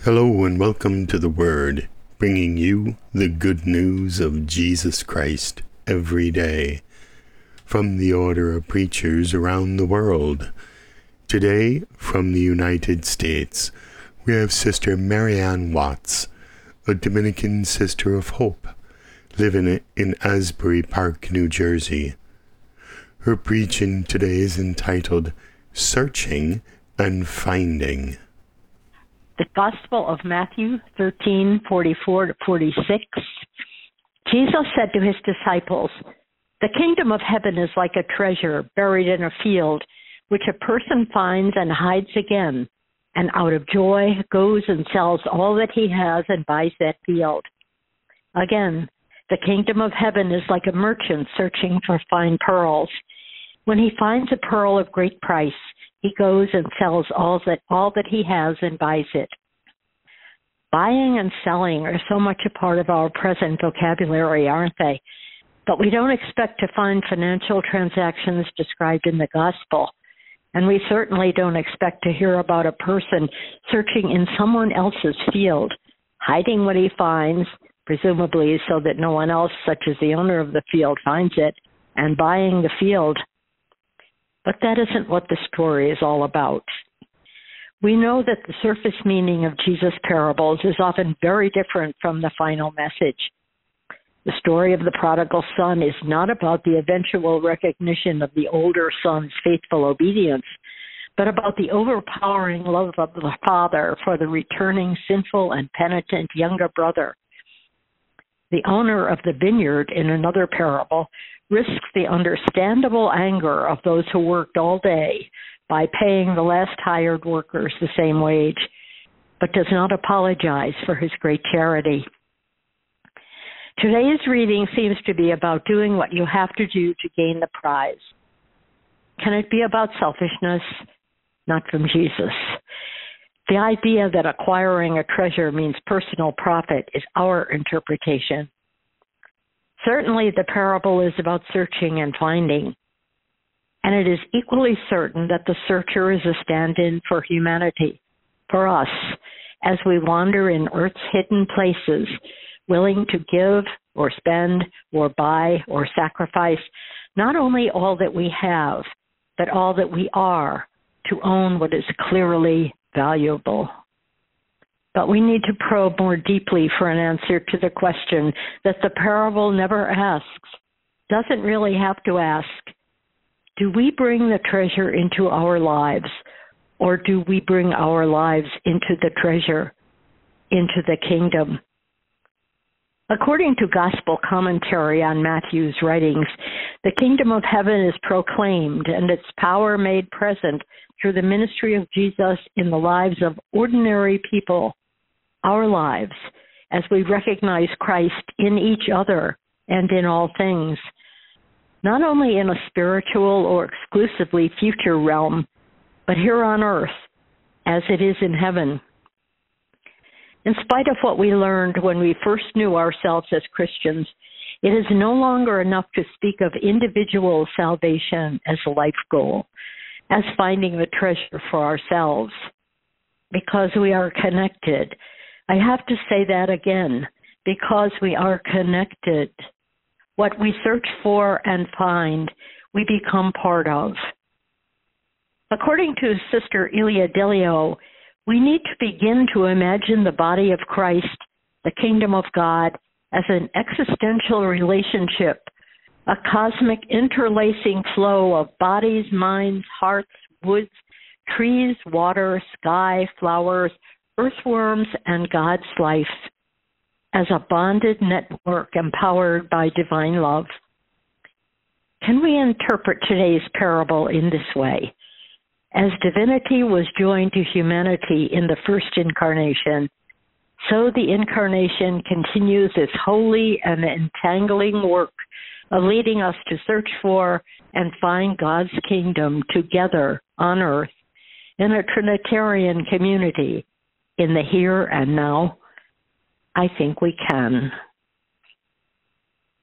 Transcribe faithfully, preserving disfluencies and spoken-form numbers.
Hello and welcome to The Word, bringing you the good news of Jesus Christ every day from the Order of Preachers around the world. Today, from the United States, we have Sister Marianne Watts, a Dominican Sister of Hope, living in Asbury Park, New Jersey. Her preaching today is entitled Searching and Finding. The Gospel of Matthew thirteen, forty-four to forty-six. Jesus said to his disciples, "The kingdom of heaven is like a treasure buried in a field, which a person finds and hides again, and out of joy goes and sells all that he has and buys that field. Again, the kingdom of heaven is like a merchant searching for fine pearls. When he finds a pearl of great price, he goes and sells all that all that he has and buys it." Buying and selling are so much a part of our present vocabulary, aren't they? But we don't expect to find financial transactions described in the gospel. And we certainly don't expect to hear about a person searching in someone else's field, hiding what he finds, presumably so that no one else, such as the owner of the field, finds it, and buying the field. But that isn't what the story is all about. We know that the surface meaning of Jesus' parables is often very different from the final message. The story of the prodigal son is not about the eventual recognition of the older son's faithful obedience, but about the overpowering love of the father for the returning sinful and penitent younger brother. The owner of the vineyard, in another parable, risks the understandable anger of those who worked all day by paying the last hired workers the same wage, but does not apologize for his great charity. Today's reading seems to be about doing what you have to do to gain the prize. Can it be about selfishness? Not from Jesus. The idea that acquiring a treasure means personal profit is our interpretation. Certainly, the parable is about searching and finding, and it is equally certain that the searcher is a stand-in for humanity, for us, as we wander in earth's hidden places, willing to give or spend or buy or sacrifice not only all that we have, but all that we are to own what is clearly valuable. But we need to probe more deeply for an answer to the question that the parable never asks, doesn't really have to ask. Do we bring the treasure into our lives, or do we bring our lives into the treasure, into the kingdom? According to Gospel commentary on Matthew's writings, the kingdom of heaven is proclaimed and its power made present through the ministry of Jesus in the lives of ordinary people, our lives, as we recognize Christ in each other and in all things, not only in a spiritual or exclusively future realm, but here on earth, as it is in heaven. In spite of what we learned when we first knew ourselves as Christians, it is no longer enough to speak of individual salvation as a life goal, as finding the treasure for ourselves, because we are connected. I have to say that again, because we are connected. What we search for and find, we become part of. According to Sister Ilia Delio, we need to begin to imagine the body of Christ, the kingdom of God, as an existential relationship, a cosmic interlacing flow of bodies, minds, hearts, woods, trees, water, sky, flowers, earthworms, and God's life, as a bonded network empowered by divine love. Can we interpret today's parable in this way? As divinity was joined to humanity in the first incarnation, so the incarnation continues its holy and entangling work of leading us to search for and find God's kingdom together on earth in a Trinitarian community in the here and now. I think we can.